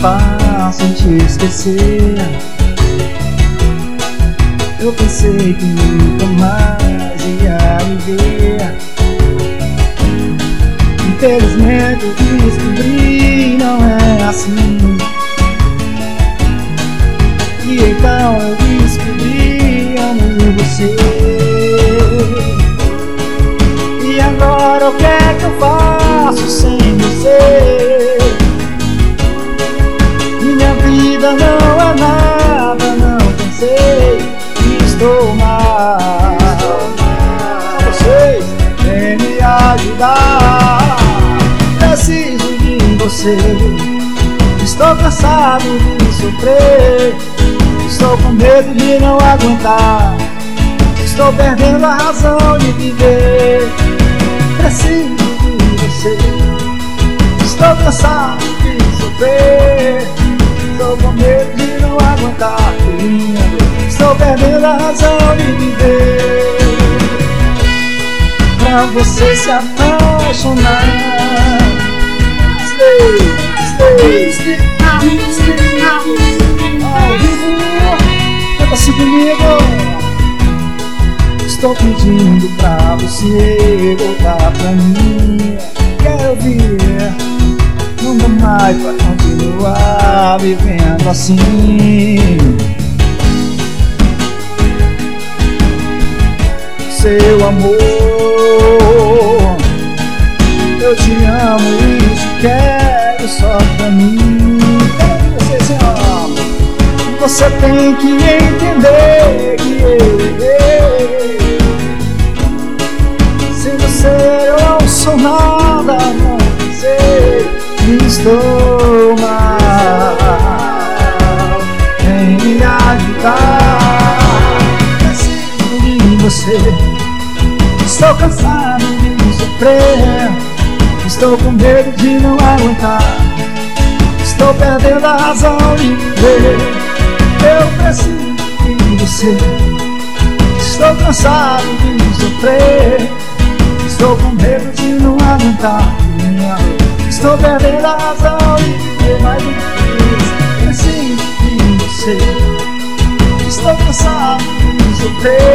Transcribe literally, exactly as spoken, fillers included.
fácil te esquecer. Eu pensei que nunca mais ia viver. Infelizmente eu descobri, não é assim. E então eu descobri, amo você. E agora o que é que eu faço sem você? Minha vida não é nada, não pensei que estou mal. Vocês vêm me ajudar. Preciso de você. Estou cansado de sofrer. Estou com medo de não aguentar. Estou perdendo a razão de viver. Preciso de você. Estou cansado de sofrer. Estou com medo de não aguentar. Estou perdendo a razão de viver. Pra você se apaixonar. Stay, stay, stay, stay. Ao vivo, canta assim comigo. Estou pedindo pra você voltar pra mim. Quero ver. Não dá mais pra continuar vivendo assim. Seu amor, eu te amo e te quero só pra mim. Você se ama. Você tem que entender que eu errei. Sem você eu não sou nada, não sei. Estou mal. Vem me ajudar. Preciso de você. Estou cansado de sofrer. Estou com medo de não aguentar. Estou perdendo a razão de viver. Eu preciso de você. Estou cansado de sofrer. Estou com medo de não aguentar. Estou perdendo a razão de viver mais uma vez. Preciso de você. Estou cansado de sofrer.